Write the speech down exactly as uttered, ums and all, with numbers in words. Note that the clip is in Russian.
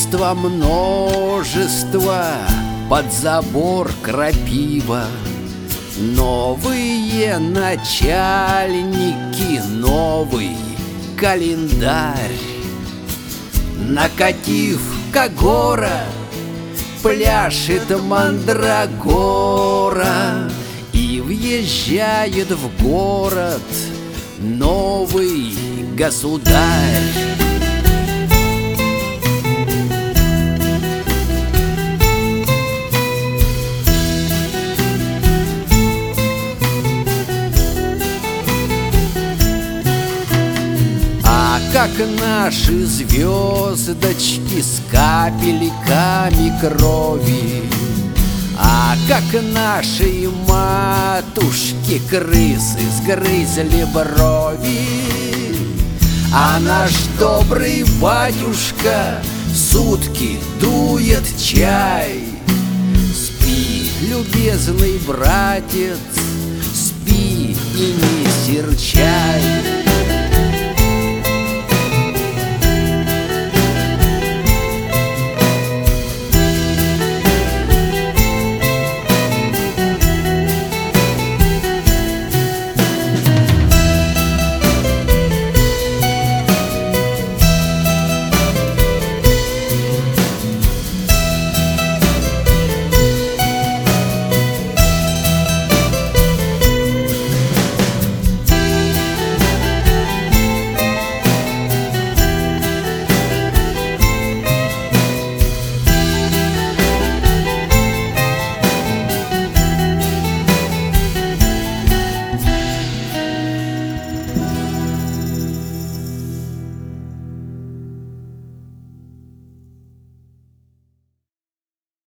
Семейства множество, под забор крапива. Новые начальники, новый календарь. Накатив когора, пляшет мандрагора, и въезжает в город новый государь. Как наши звездочки с капельками крови, а как наши матушки крысы сгрызли брови. А наш добрый батюшка сутки дует чай. Спи, любезный братец, спи и не серчай.